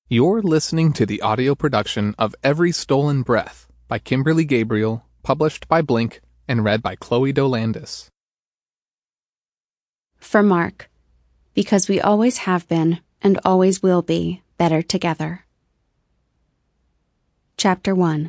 You're listening to the audio production of Every Stolen Breath by Kimberly Gabriel, published by Blink, and read by Chloe Dolandis. For Mark, because we always have been, and always will be, better together. Chapter 1.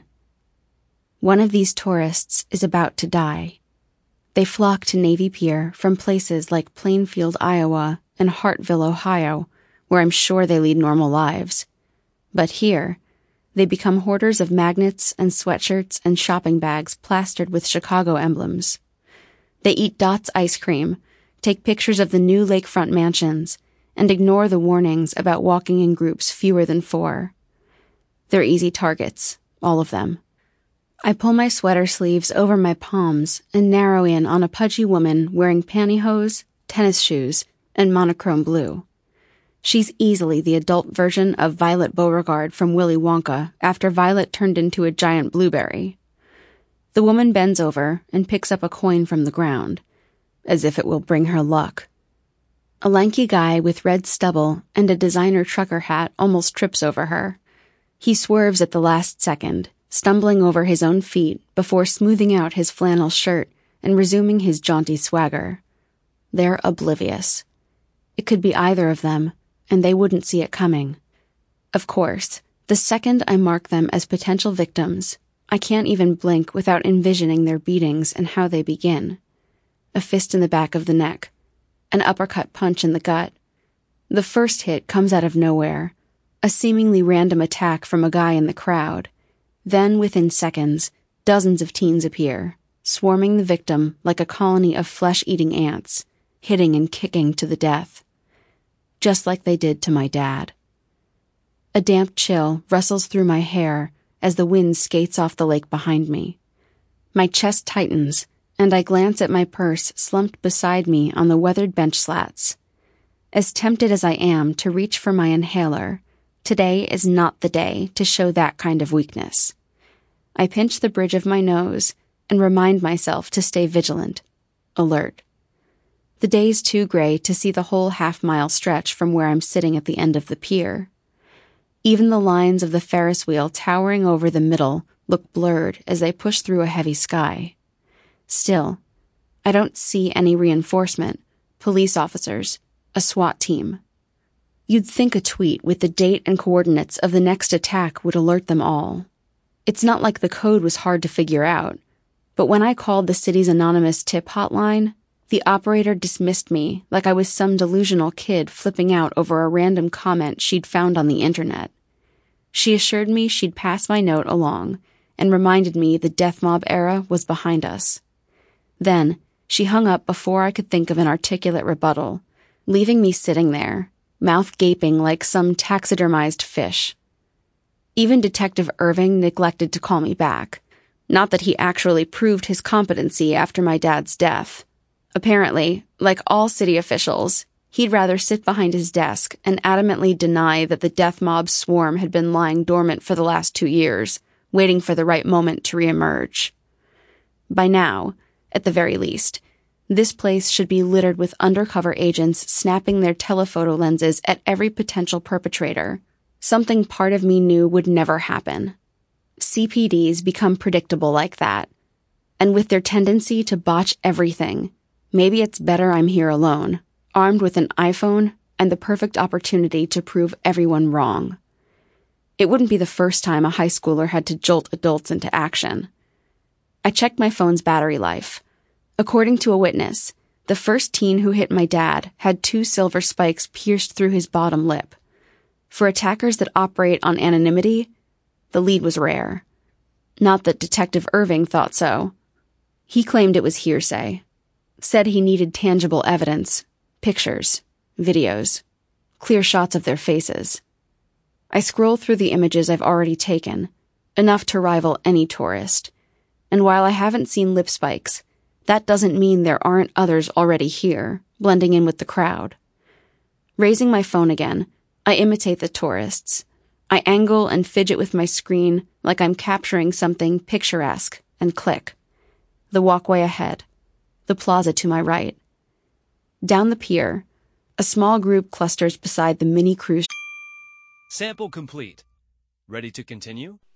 One of these tourists is about to die. They flock to Navy Pier from places like Plainfield, Iowa, and Hartville, Ohio, where I'm sure they lead normal lives. But here, they become hoarders of magnets and sweatshirts and shopping bags plastered with Chicago emblems. They eat Dots ice cream, take pictures of the new lakefront mansions, and ignore the warnings about walking in groups fewer than 4. They're easy targets, all of them. I pull my sweater sleeves over my palms and narrow in on a pudgy woman wearing pantyhose, tennis shoes, and monochrome blue. She's easily the adult version of Violet Beauregard from Willy Wonka after Violet turned into a giant blueberry. The woman bends over and picks up a coin from the ground, as if it will bring her luck. A lanky guy with red stubble and a designer trucker hat almost trips over her. He swerves at the last second, stumbling over his own feet before smoothing out his flannel shirt and resuming his jaunty swagger. They're oblivious. It could be either of them, and they wouldn't see it coming. Of course, the second I mark them as potential victims, I can't even blink without envisioning their beatings and how they begin. A fist in the back of the neck, an uppercut punch in the gut. The first hit comes out of nowhere, a seemingly random attack from a guy in the crowd. Then, within seconds, dozens of teens appear, swarming the victim like a colony of flesh-eating ants, hitting and kicking to the death. Just like they did to my dad. A damp chill rustles through my hair as the wind skates off the lake behind me. My chest tightens, and I glance at my purse slumped beside me on the weathered bench slats. As tempted as I am to reach for my inhaler, today is not the day to show that kind of weakness. I pinch the bridge of my nose and remind myself to stay vigilant, alert. The day's too gray to see the whole half-mile stretch from where I'm sitting at the end of the pier. Even the lines of the Ferris wheel towering over the middle look blurred as they push through a heavy sky. Still, I don't see any reinforcement, police officers, a SWAT team. You'd think a tweet with the date and coordinates of the next attack would alert them all. It's not like the code was hard to figure out, but when I called the city's anonymous tip hotline, the operator dismissed me like I was some delusional kid flipping out over a random comment she'd found on the internet. She assured me she'd pass my note along and reminded me the death mob era was behind us. Then, she hung up before I could think of an articulate rebuttal, leaving me sitting there, mouth gaping like some taxidermized fish. Even Detective Irving neglected to call me back. Not that he actually proved his competency after my dad's death. Apparently, like all city officials, he'd rather sit behind his desk and adamantly deny that the death mob swarm had been lying dormant for the last 2 years, waiting for the right moment to reemerge. By now, at the very least, this place should be littered with undercover agents snapping their telephoto lenses at every potential perpetrator, something part of me knew would never happen. CPDs become predictable like that, and with their tendency to botch everything, maybe it's better I'm here alone, armed with an iPhone and the perfect opportunity to prove everyone wrong. It wouldn't be the first time a high schooler had to jolt adults into action. I checked my phone's battery life. According to a witness, the first teen who hit my dad had 2 silver spikes pierced through his bottom lip. For attackers that operate on anonymity, the lead was rare. Not that Detective Irving thought so. He claimed it was hearsay. Said he needed tangible evidence, pictures, videos, clear shots of their faces. I scroll through the images I've already taken, enough to rival any tourist. And while I haven't seen lip spikes, that doesn't mean there aren't others already here, blending in with the crowd. Raising my phone again, I imitate the tourists. I angle and fidget with my screen like I'm capturing something picturesque and click. The walkway ahead. The plaza to my right. Down the pier, a small group clusters beside the mini cruise Sample complete. Ready to continue?